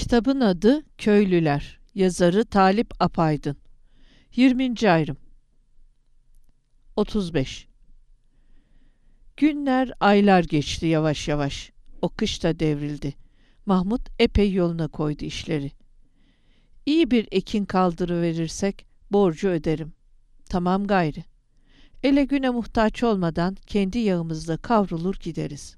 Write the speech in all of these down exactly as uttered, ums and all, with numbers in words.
Kitabın adı Köylüler. Yazarı Talip Apaydın. yirminci ayrım. otuz beş. Günler, aylar geçti yavaş yavaş. O kış da devrildi. Mahmut epey yoluna koydu işleri. İyi bir ekin kaldırıverirsek borcu öderim. Tamam gayri. Ele güne muhtaç olmadan kendi yağımızda kavrulur gideriz.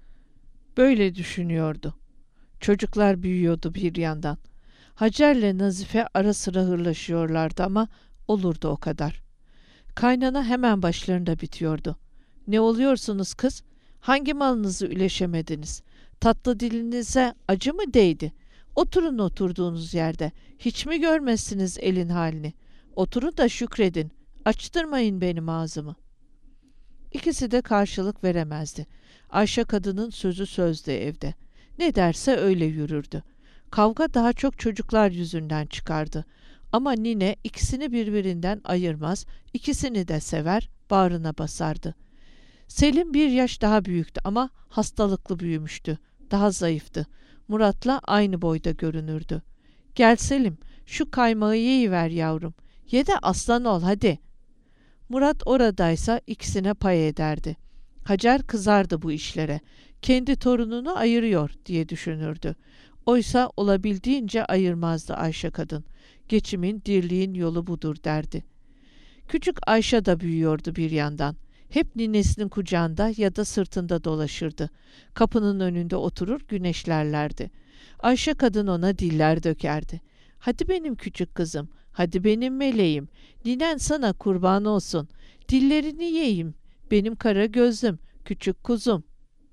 Böyle düşünüyordu. Çocuklar büyüyordu bir yandan. Hacer'le Nazife ara sıra hırlaşıyorlardı ama olurdu o kadar. Kaynana hemen başlarında bitiyordu. Ne oluyorsunuz kız? Hangi malınızı üleşemediniz? Tatlı dilinize acı mı değdi? Oturun oturduğunuz yerde. Hiç mi görmezsiniz elin halini? Oturun da şükredin. Açtırmayın benim ağzımı. İkisi de karşılık veremezdi. Ayşe kadının sözü sözdü evde. Ne derse öyle yürürdü. Kavga daha çok çocuklar yüzünden çıkardı. Ama nine ikisini birbirinden ayırmaz, ikisini de sever, bağrına basardı. Selim bir yaş daha büyüktü ama hastalıklı büyümüştü. Daha zayıftı. Murat'la aynı boyda görünürdü. Gel Selim, şu kaymağı yiyiver yavrum. Ye de aslan ol hadi. Murat oradaysa ikisine pay ederdi. Hacer kızardı bu işlere. Kendi torununu ayırıyor diye düşünürdü. Oysa olabildiğince ayırmazdı Ayşe kadın. Geçimin, dirliğin yolu budur derdi. Küçük Ayşe da büyüyordu bir yandan. Hep ninesinin kucağında ya da sırtında dolaşırdı. Kapının önünde oturur güneşlerlerdi. Ayşe kadın ona diller dökerdi. Hadi benim küçük kızım, hadi benim meleğim, ninen sana kurban olsun. Dillerini yiyeyim, benim kara gözüm, küçük kuzum.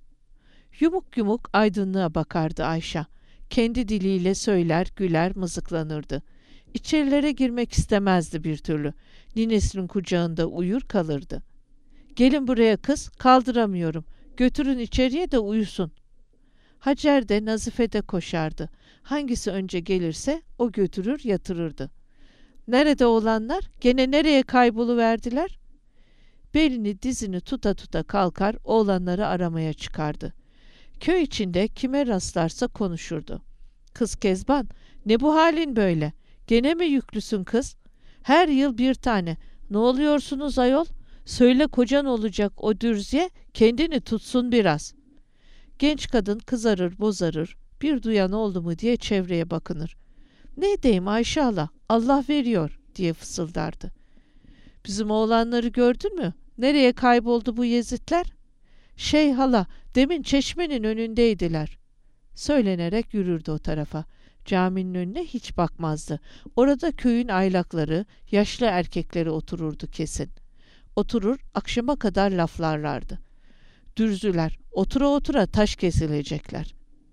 Yumuk yumuk aydınlığa bakardı Ayşe. Kendi diliyle söyler, güler, mızıklanırdı. İçerilere girmek istemezdi bir türlü. Ninesinin kucağında uyur kalırdı. Gelin buraya kız, kaldıramıyorum. Götürün içeriye de uyusun. Hacer de Nazife de koşardı. Hangisi önce gelirse o götürür yatırırdı. Nerede olanlar? Gene nereye kayboluverdiler? Belini dizini tuta tuta kalkar oğlanları aramaya çıkardı. Köy içinde kime rastlarsa konuşurdu. Kız Kezban, ne bu halin böyle? Gene mi yüklüsün kız? Her yıl bir tane. Ne oluyorsunuz ayol? Söyle kocan olacak o dürziye kendini tutsun biraz. Genç kadın kızarır bozarır. Bir duyan oldu mu diye çevreye bakınır. Ne edeyim Ayşe hala, Allah veriyor diye fısıldardı. Bizim oğlanları gördün mü? Nereye kayboldu bu yezitler? Şey hala, demin çeşmenin önündeydiler. Söylenerek yürürdü o tarafa. Caminin önüne hiç bakmazdı. Orada köyün aylakları, yaşlı erkekleri otururdu kesin. Oturur, akşama kadar laflarlardı. Dürzüler, otura otura taş kesilecekler.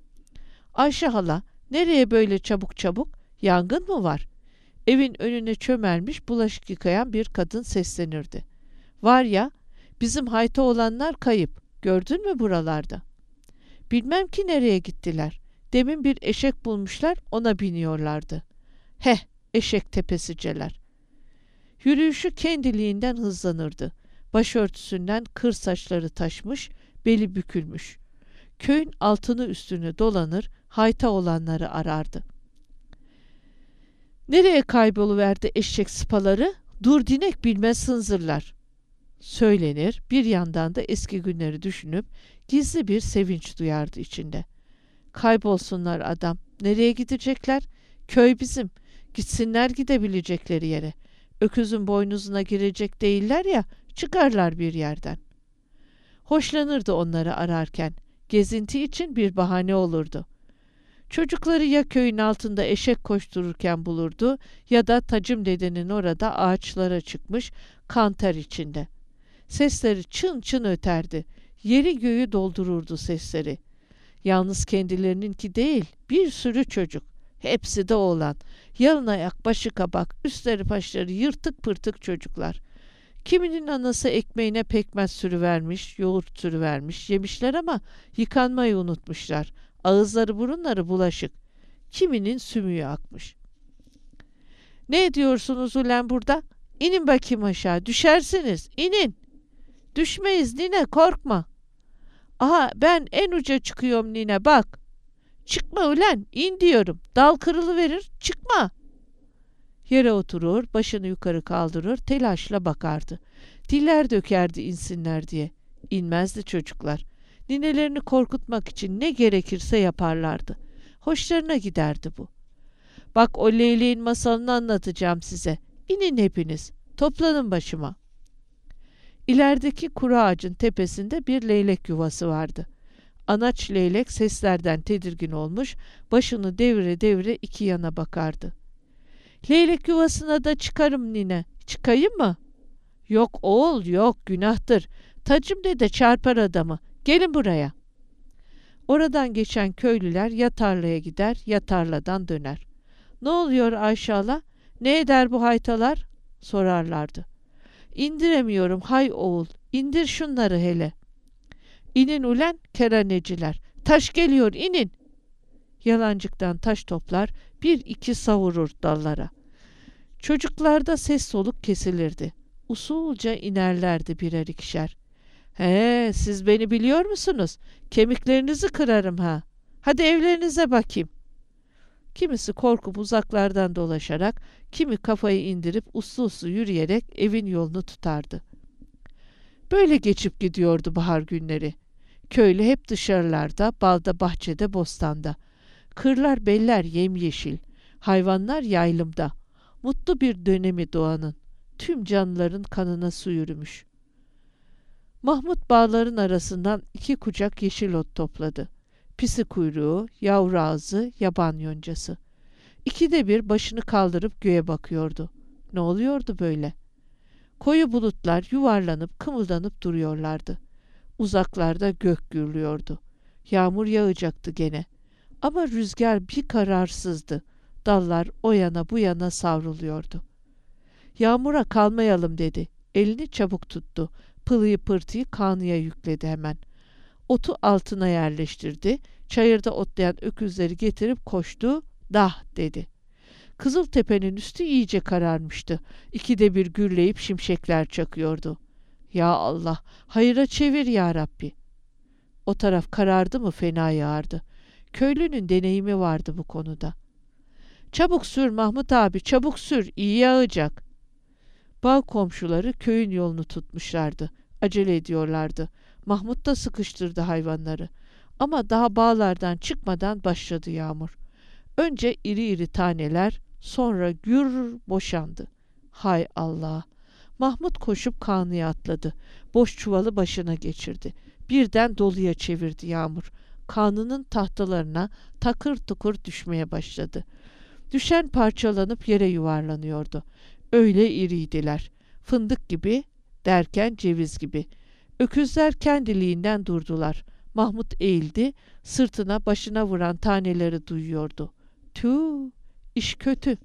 Ayşe hala, nereye böyle çabuk çabuk? Yangın mı var? Evin önüne çömelmiş bulaşık yıkayan bir kadın seslenirdi. Var ya, bizim hayta olanlar kayıp. Gördün mü buralarda? Bilmem ki nereye gittiler. Demin bir eşek bulmuşlar, ona biniyorlardı. Heh, eşek tepesiceler. Yürüyüşü kendiliğinden hızlanırdı. Başörtüsünden kır saçları taşmış, beli bükülmüş. Köyün altını üstünü dolanır, hayta olanları arardı. Nereye kayboluverdi eşek sıpaları? Dur dinek bilmez hınzırlar. Söylenir, bir yandan da eski günleri düşünüp gizli bir sevinç duyardı içinde. Kaybolsunlar adam, nereye gidecekler? Köy bizim, gitsinler gidebilecekleri yere. Öküzün boynuzuna girecek değiller ya, çıkarlar bir yerden. Hoşlanırdı onları ararken, gezinti için bir bahane olurdu. Çocukları ya köyün altında eşek koştururken bulurdu ya da Tacım dedenin orada ağaçlara çıkmış kantar içinde. Sesleri çın çın öterdi. Yeri göğü doldururdu sesleri. Yalnız kendilerininki değil, bir sürü çocuk. Hepsi de oğlan. Yalın ayak, başı kabak, üstleri başları yırtık pırtık çocuklar. Kiminin anası ekmeğine pekmez sürüvermiş, yoğurt sürüvermiş, yemişler ama yıkanmayı unutmuşlar. Ağızları burunları bulaşık. Kiminin sümüğü akmış. Ne ediyorsunuz ulen burada? İnin bakayım aşağı, düşersiniz, inin. Düşmeyiz nine, korkma. Aha ben en uca çıkıyorum nine bak. Çıkma ulen, in diyorum. Dal kırılıverir, çıkma. Yere oturur, başını yukarı kaldırır, telaşla bakardı. Diller dökerdi insinler diye. İnmezdi çocuklar. Ninelerini korkutmak için ne gerekirse yaparlardı. Hoşlarına giderdi bu. Bak o leyleğin masalını anlatacağım size. İnin hepiniz, toplanın başıma. İlerideki kuru ağacın tepesinde bir leylek yuvası vardı. Anaç leylek seslerden tedirgin olmuş, başını devire devire iki yana bakardı. Leylek yuvasına da çıkarım nine. Çıkayım mı? Yok oğul yok, günahtır. Tacım dede çarpar adamı. Gelin buraya. Oradan geçen köylüler ya tarlaya gider ya tarladan döner. Ne oluyor Ayşe, ne eder bu haytalar? Sorarlardı. İndiremiyorum hay oğul, indir şunları hele. İnin ulen keraneciler, taş geliyor inin. Yalancıktan taş toplar, bir iki savurur dallara. Çocuklarda ses soluk kesilirdi. Usulca inerlerdi birer ikişer. He, siz beni biliyor musunuz? Kemiklerinizi kırarım ha. Hadi evlerinize bakayım. Kimisi korkup uzaklardan dolaşarak, kimi kafayı indirip uslu uslu yürüyerek evin yolunu tutardı. Böyle geçip gidiyordu bahar günleri. Köylü hep dışarılarda, balda, bahçede, bostanda. Kırlar beller yemyeşil, hayvanlar yaylımda. Mutlu bir dönemi doğanın. Tüm canlıların kanına su yürümüş. Mahmut bağların arasından iki kucak yeşil ot topladı. Pisi kuyruğu, yavru ağzı, yaban yoncası. İkide bir başını kaldırıp göğe bakıyordu. Ne oluyordu böyle? Koyu bulutlar yuvarlanıp kımıldanıp duruyorlardı. Uzaklarda gök gürlüyordu. Yağmur yağacaktı gene. Ama rüzgar bir kararsızdı. Dallar o yana bu yana savruluyordu. Yağmura kalmayalım dedi. Elini çabuk tuttu. Pılıyı pırtıyı kanıya yükledi hemen. Otu altına yerleştirdi. Çayırda otlayan öküzleri getirip koştu. Dah dedi. Kızıltepe'nin üstü iyice kararmıştı. İkide bir gürleyip şimşekler çakıyordu. Ya Allah, hayıra çevir ya Rabbi. O taraf karardı mı fena yağardı. Köylünün deneyimi vardı bu konuda. Çabuk sür Mahmut abi, çabuk sür, iyi yağacak. Bağ komşuları köyün yolunu tutmuşlardı. Acele ediyorlardı. Mahmut da sıkıştırdı hayvanları. Ama daha bağlardan çıkmadan başladı yağmur. Önce iri iri taneler, sonra gür boşandı. Hay Allah! Mahmut koşup kanıya atladı. Boş çuvalı başına geçirdi. Birden doluya çevirdi yağmur. Kanının tahtalarına takır tukur düşmeye başladı. Düşen parçalanıp yere yuvarlanıyordu. Öyle iriydiler. Fındık gibi derken ceviz gibi. Öküzler kendiliğinden durdular. Mahmut eğildi, sırtına başına vuran taneleri duyuyordu. Tüh, iş kötü.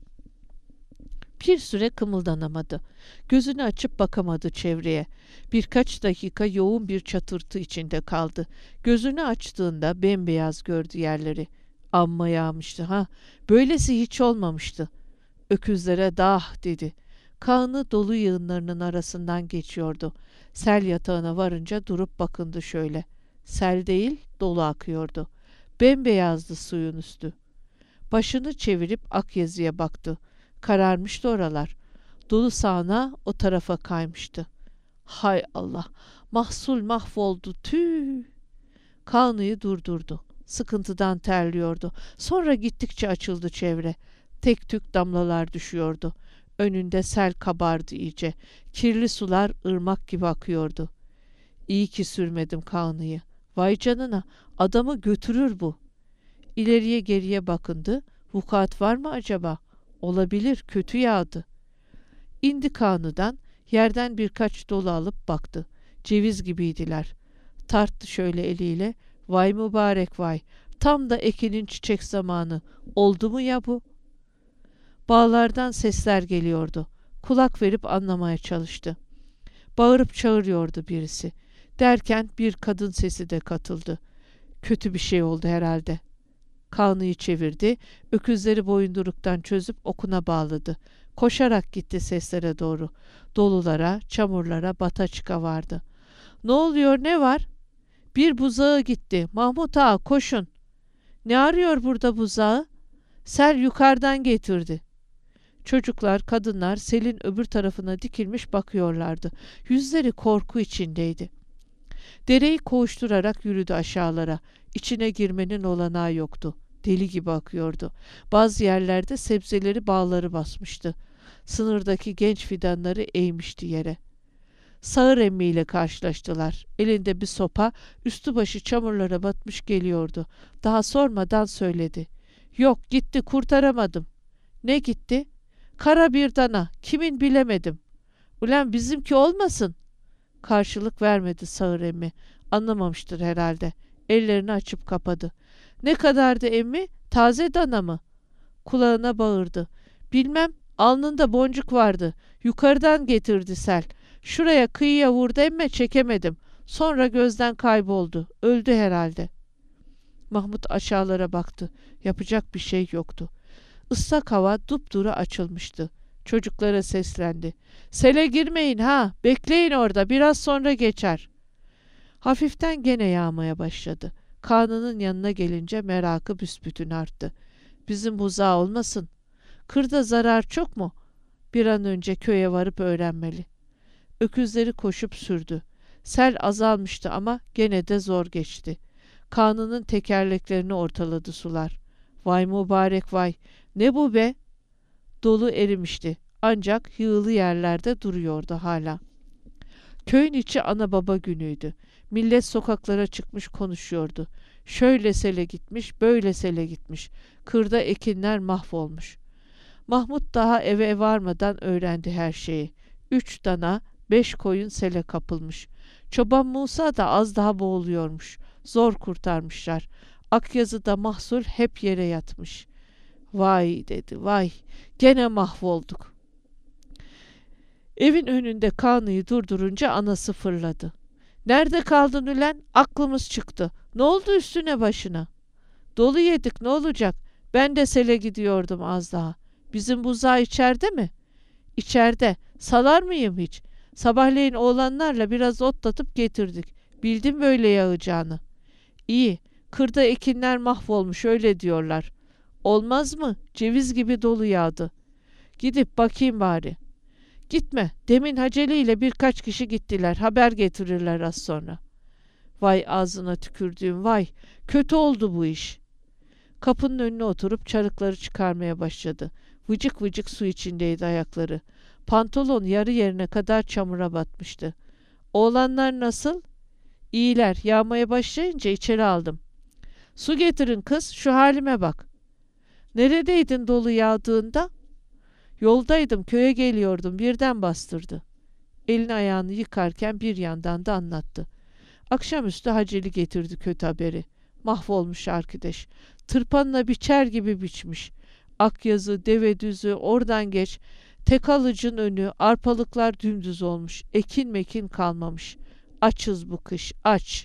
Bir süre kımıldanamadı. Gözünü açıp bakamadı çevreye. Birkaç dakika yoğun bir çatırtı içinde kaldı. Gözünü açtığında bembeyaz gördü yerleri. Amma yağmıştı ha. Böylesi hiç olmamıştı. Öküzlere dah dedi. Kanı dolu yığınlarının arasından geçiyordu. Sel yatağına varınca durup bakındı şöyle. Sel değil, dolu akıyordu. Bembeyazdı suyun üstü. Başını çevirip Akyazı'ya baktı. Kararmıştı oralar. Dolu sağına o tarafa kaymıştı. Hay Allah! Mahsul mahvoldu, tüh! Kanı'yı durdurdu. Sıkıntıdan terliyordu. Sonra gittikçe açıldı çevre. Tek tük damlalar düşüyordu. Önünde sel kabardı iyice. Kirli sular ırmak gibi akıyordu. İyi ki sürmedim Kanı'yı. Vay canına, adamı götürür bu. İleriye geriye bakındı. Vukuat var mı acaba? Olabilir, kötü yağdı. İndi Kanı'dan, yerden birkaç dolu alıp baktı. Ceviz gibiydiler. Tarttı şöyle eliyle. Vay mübarek vay, tam da ekinin çiçek zamanı. Oldu mu ya bu? Bağlardan sesler geliyordu. Kulak verip anlamaya çalıştı. Bağırıp çağırıyordu birisi. Derken bir kadın sesi de katıldı. Kötü bir şey oldu herhalde. Kanı'yı çevirdi, öküzleri boyunduruktan çözüp okuna bağladı. Koşarak gitti seslere doğru. Dolulara, çamurlara bata çıka vardı. Ne oluyor, ne var? Bir buzağı gitti. Mahmut ağa koşun. Ne arıyor burada buzağı? Sel yukarıdan getirdi. Çocuklar, kadınlar selin öbür tarafına dikilmiş bakıyorlardı. Yüzleri korku içindeydi. Dereyi koğuşturarak yürüdü aşağılara. İçine girmenin olanağı yoktu. Deli gibi akıyordu. Bazı yerlerde sebzeleri bağları basmıştı. Sınırdaki genç fidanları eğmişti yere. Sağır emmiyle karşılaştılar. Elinde bir sopa, üstü başı çamurlara batmış geliyordu. Daha sormadan söyledi. Yok, gitti, kurtaramadım. Ne gitti? Kara bir dana, kimin bilemedim. Ulan bizimki olmasın. Karşılık vermedi sağır emmi. Anlamamıştır herhalde. Ellerini açıp kapadı. Ne kadardı emmi? Taze dana mı? Kulağına bağırdı. Bilmem, alnında boncuk vardı. Yukarıdan getirdi sel. Şuraya kıyıya vurdu emme, çekemedim. Sonra gözden kayboldu. Öldü herhalde. Mahmut aşağılara baktı. Yapacak bir şey yoktu. Islak hava dupduru açılmıştı. Çocuklara seslendi. Sele girmeyin ha, bekleyin orada, biraz sonra geçer. Hafiften gene yağmaya başladı. Kaan'ın yanına gelince merakı büsbütün arttı. Bizim buzağı olmasın. Kırda zarar çok mu? Bir an önce köye varıp öğrenmeli. Öküzleri koşup sürdü. Sel azalmıştı ama gene de zor geçti. Kaan'ın tekerleklerini ortaladı sular. Vay mübarek vay, ne bu be? Dolu erimişti. Ancak yığılı yerlerde duruyordu hala. Köyün içi ana baba günüydü. Millet sokaklara çıkmış konuşuyordu. Şöyle sele gitmiş, böyle sele gitmiş. Kırda ekinler mahvolmuş. Mahmut daha eve varmadan öğrendi her şeyi. Üç dana, beş koyun sele kapılmış. Çoban Musa da az daha boğuluyormuş. Zor kurtarmışlar. Akyazı'da mahsul hep yere yatmış. Vay dedi, vay, gene mahvolduk. Evin önünde Kaan'ı durdurunca anası fırladı. Nerede kaldın ülen? Aklımız çıktı. Ne oldu üstüne başına? Dolu yedik, ne olacak? Ben de sele gidiyordum az daha. Bizim buzağı içeride mi? İçeride. Salar mıyım hiç? Sabahleyin oğlanlarla biraz otlatıp getirdik. Bildim böyle yağacağını. İyi. Kırda ekinler mahvolmuş öyle diyorlar. Olmaz mı? Ceviz gibi dolu yağdı. Gidip bakayım bari. Gitme. Demin Haceli ile birkaç kişi gittiler. Haber getirirler az sonra. Vay ağzına tükürdüğüm vay. Kötü oldu bu iş. Kapının önüne oturup çarıkları çıkarmaya başladı. Vıcık vıcık su içindeydi ayakları. Pantolon yarı yerine kadar çamura batmıştı. Oğlanlar nasıl? İyiler. Yağmaya başlayınca içeri aldım. Su getirin kız. Şu halime bak. Neredeydin dolu yağdığında? Yoldaydım, köye geliyordum, birden bastırdı. Elini ayağını yıkarken bir yandan da anlattı. Akşamüstü Haceli getirdi kötü haberi. Mahvolmuş arkadaş. Tırpanla biçer gibi biçmiş. Akyazı, Devedüzü, oradan geç. Tek alıcın önü, arpalıklar dümdüz olmuş. Ekin mekin kalmamış. Açız bu kış, aç.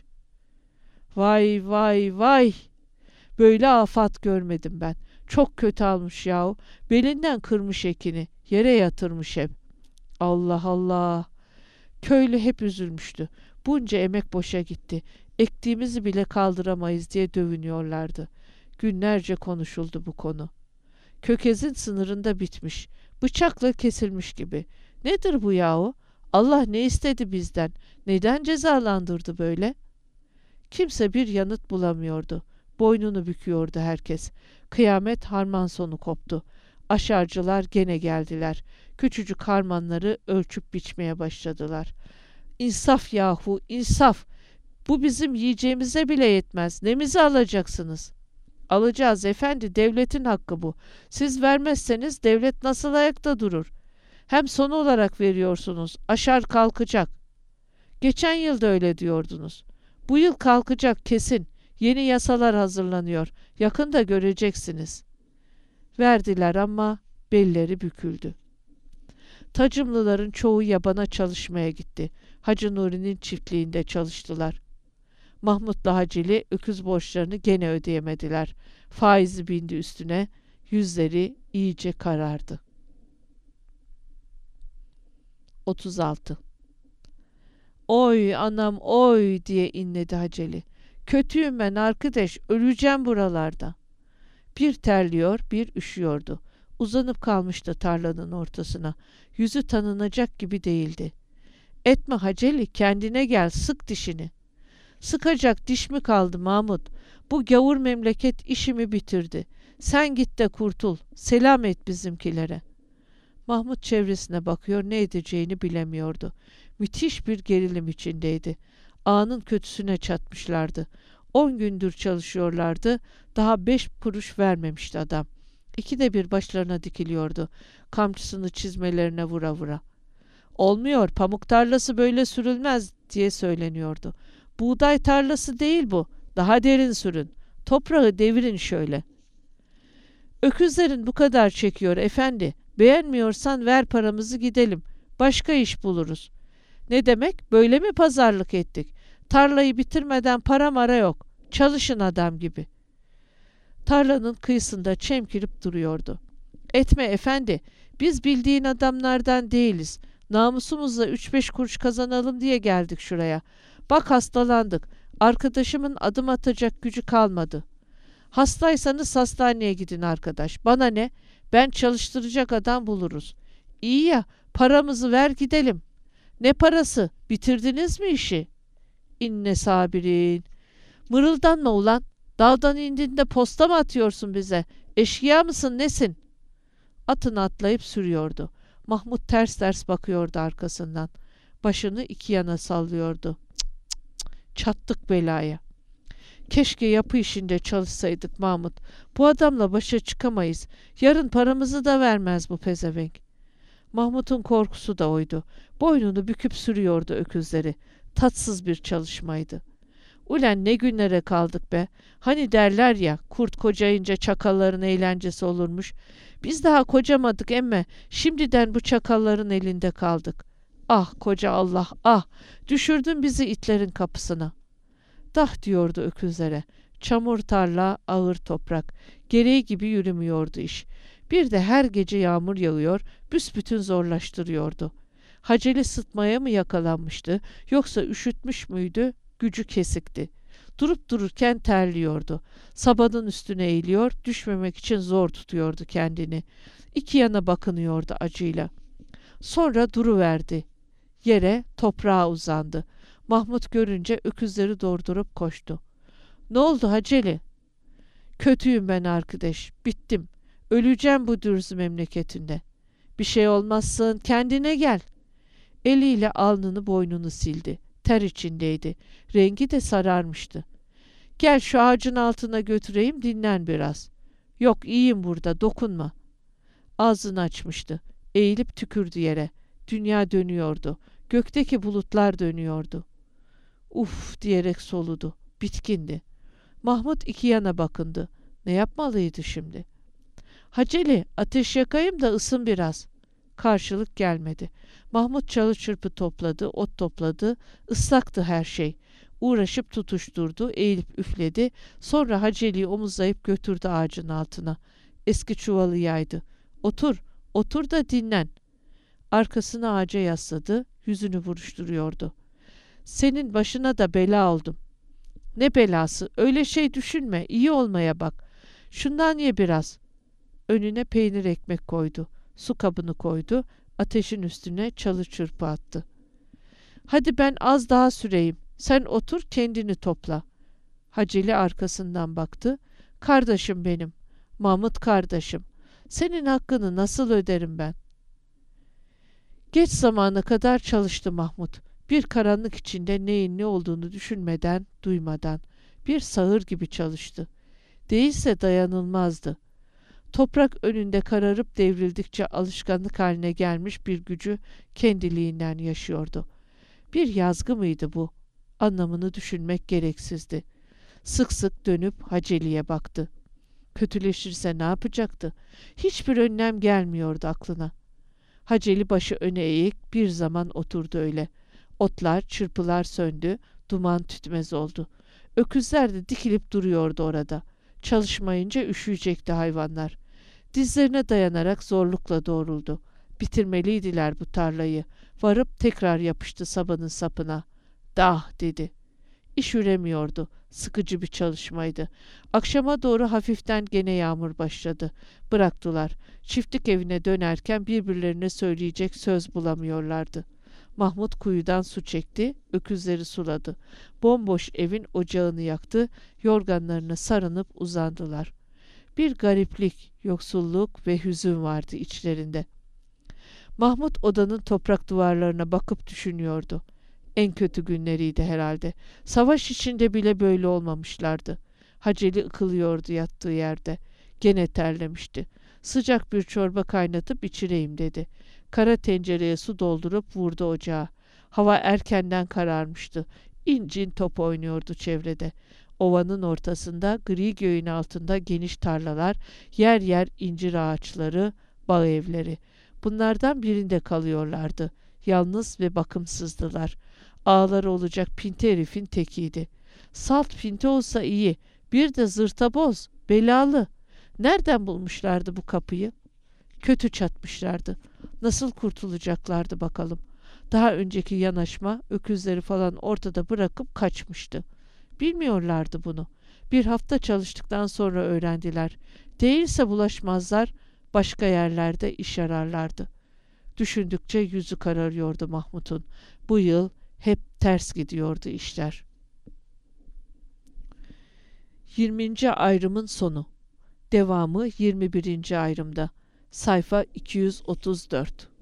Vay vay vay. Böyle afat görmedim ben. Çok kötü almış yahu. Belinden kırmış ekini. Yere yatırmış hep. Allah Allah. Köylü hep üzülmüştü. Bunca emek boşa gitti. Ektiğimizi bile kaldıramayız diye dövünüyorlardı. Günlerce konuşuldu bu konu. Kökezin sınırında bitmiş. Bıçakla kesilmiş gibi. Nedir bu yahu? Allah ne istedi bizden? Neden cezalandırdı böyle? Kimse bir yanıt bulamıyordu. Boynunu büküyordu herkes. Kıyamet harman sonu koptu. Aşarcılar gene geldiler. Küçücük harmanları ölçüp biçmeye başladılar. İnsaf yahu, insaf. Bu bizim yiyeceğimize bile yetmez. Nemizi alacaksınız? Alacağız efendi, devletin hakkı bu. Siz vermezseniz devlet nasıl ayakta durur? Hem son olarak veriyorsunuz. Aşar kalkacak. Geçen yıl da öyle diyordunuz. Bu yıl kalkacak kesin. Yeni yasalar hazırlanıyor. Yakında göreceksiniz. Verdiler ama belleri büküldü. Tacımlıların çoğu yabana çalışmaya gitti. Hacı Nuri'nin çiftliğinde çalıştılar. Mahmut'la Haceli öküz borçlarını gene ödeyemediler. Faizi bindi üstüne. Yüzleri iyice karardı. otuz altı. Oy anam oy diye inledi Haceli. Kötüyüm ben arkadaş, öleceğim buralarda. Bir terliyor, bir üşüyordu. Uzanıp kalmıştı tarlanın ortasına. Yüzü tanınacak gibi değildi. Etme Haceli, kendine gel, sık dişini. Sıkacak diş mi kaldı Mahmut? Bu gavur memleket işimi bitirdi. Sen git de kurtul. Selam et bizimkilere. Mahmut çevresine bakıyor, ne edeceğini bilemiyordu. Müthiş bir gerilim içindeydi. Ağanın kötüsüne çatmışlardı. On gündür çalışıyorlardı. Daha beş kuruş vermemişti adam. İkide bir başlarına dikiliyordu. Kamçısını çizmelerine vura vura. Olmuyor, pamuk tarlası böyle sürülmez diye söyleniyordu. Buğday tarlası değil bu. Daha derin sürün. Toprağı devirin şöyle. Öküzlerin bu kadar çekiyor efendi. Beğenmiyorsan ver paramızı gidelim. Başka iş buluruz. Ne demek? Böyle mi pazarlık ettik? Tarlayı bitirmeden para mara yok. Çalışın adam gibi. Tarlanın kıyısında çemkirip duruyordu. Etme efendi, biz bildiğin adamlardan değiliz. Namusumuzla üç beş kuruş kazanalım diye geldik şuraya. Bak hastalandık. Arkadaşımın adım atacak gücü kalmadı. Hastaysanız hastaneye gidin arkadaş. Bana ne? Ben çalıştıracak adam buluruz. İyi ya, paramızı ver gidelim. Ne parası? Bitirdiniz mi işi? İnne sabirin. Mırıldanma ulan. Dağdan indiğinde posta mı atıyorsun bize? Eşkıya mısın nesin? Atını atlayıp sürüyordu. Mahmut ters ters bakıyordu arkasından. Başını iki yana sallıyordu. Cık cık cık. Çattık belaya. Keşke yapı işinde çalışsaydık Mahmut. Bu adamla başa çıkamayız. Yarın paramızı da vermez bu pezevenk. Mahmut'un korkusu da oydu. Boynunu büküp sürüyordu öküzleri. Tatsız bir çalışmaydı. Ulen ne günlere kaldık be. Hani derler ya, kurt kocayınca çakalların eğlencesi olurmuş. Biz daha kocamadık emme. Şimdiden bu çakalların elinde kaldık. Ah koca Allah, ah! Düşürdün bizi itlerin kapısına. Dah diyordu öküzlere. Çamur tarla, ağır toprak. Gereği gibi yürümüyordu iş. Bir de her gece yağmur yağıyor, büsbütün zorlaştırıyordu. Haceli sıtmaya mı yakalanmıştı, yoksa üşütmüş müydü? Gücü kesikti. Durup dururken terliyordu. Sabanın üstüne eğiliyor, düşmemek için zor tutuyordu kendini. İki yana bakınıyordu acıyla. Sonra duruverdi. Yere, toprağa uzandı. Mahmut görünce öküzleri doğurdurup koştu. Ne oldu Haceli? Kötüyüm ben arkadaş, bittim. Öleceğim bu dürzü memleketinde. Bir şey olmazsın, kendine gel. Eliyle alnını boynunu sildi. Ter içindeydi. Rengi de sararmıştı. Gel şu ağacın altına götüreyim, dinlen biraz. Yok, iyiyim burada, dokunma. Ağzını açmıştı. Eğilip tükürdü yere. Dünya dönüyordu. Gökteki bulutlar dönüyordu. Uf diyerek soludu. Bitkindi. Mahmut iki yana bakındı. Ne yapmalıydı şimdi? Haceli, ateş yakayım da ısın biraz. Karşılık gelmedi. Mahmut çalı çırpı topladı, ot topladı. Islaktı her şey. Uğraşıp tutuşturdu, eğilip üfledi. Sonra Haceli'yi omuzlayıp götürdü ağacın altına. Eski çuvalı yaydı. Otur, otur da dinlen. Arkasını ağaca yasladı, yüzünü buruşturuyordu. Senin başına da bela oldum. Ne belası? Öyle şey düşünme, iyi olmaya bak. Şundan ye biraz. Önüne peynir ekmek koydu. Su kabını koydu. Ateşin üstüne çalı çırpı attı. Hadi ben az daha süreyim. Sen otur kendini topla. Haceli arkasından baktı. Kardeşim benim. Mahmut kardeşim. Senin hakkını nasıl öderim ben? Geç zamana kadar çalıştı Mahmut. Bir karanlık içinde neyin ne olduğunu düşünmeden, duymadan. Bir sağır gibi çalıştı. Değilse dayanılmazdı. Toprak önünde kararıp devrildikçe alışkanlık haline gelmiş bir gücü kendiliğinden yaşıyordu. Bir yazgı mıydı bu? Anlamını düşünmek gereksizdi. Sık sık dönüp Haceli'ye baktı. Kötüleşirse ne yapacaktı? Hiçbir önlem gelmiyordu aklına. Haceli başı öne eğik bir zaman oturdu öyle. Otlar, çırpılar söndü, duman tütmez oldu. Öküzler de dikilip duruyordu orada. Çalışmayınca üşüyecekti hayvanlar. Dizlerine dayanarak zorlukla doğruldu. Bitirmeliydiler bu tarlayı. Varıp tekrar yapıştı sabanın sapına. Dah dedi. İş üremiyordu. Sıkıcı bir çalışmaydı. Akşama doğru hafiften gene yağmur başladı. Bıraktılar. Çiftlik evine dönerken birbirlerine söyleyecek söz bulamıyorlardı. Mahmut kuyudan su çekti, öküzleri suladı. Bomboş evin ocağını yaktı, yorganlarına sarınıp uzandılar. Bir gariplik, yoksulluk ve hüzün vardı içlerinde. Mahmut odanın toprak duvarlarına bakıp düşünüyordu. En kötü günleriydi herhalde. Savaş içinde bile böyle olmamışlardı. Haceli ıkılıyordu yattığı yerde. Gene terlemişti. Sıcak bir çorba kaynatıp içireyim dedi. Kara tencereye su doldurup vurdu ocağa. Hava erkenden kararmıştı. İncin top oynuyordu çevrede. Ovanın ortasında, gri göğün altında geniş tarlalar, yer yer incir ağaçları, bağ evleri. Bunlardan birinde kalıyorlardı. Yalnız ve bakımsızdılar. Ağları olacak pinti herifin tekiydi. Salt pinti olsa iyi, bir de zırtaboz, belalı. Nereden bulmuşlardı bu kapıyı? Kötü çatmışlardı. Nasıl kurtulacaklardı bakalım. Daha önceki yanaşma öküzleri falan ortada bırakıp kaçmıştı. Bilmiyorlardı bunu. Bir hafta çalıştıktan sonra öğrendiler. Değilse bulaşmazlar, başka yerlerde iş ararlardı. Düşündükçe yüzü kararıyordu Mahmut'un. Bu yıl hep ters gidiyordu işler. yirminci ayrımın sonu. Devamı yirmi birinci ayrımda. Sayfa iki yüz otuz dört.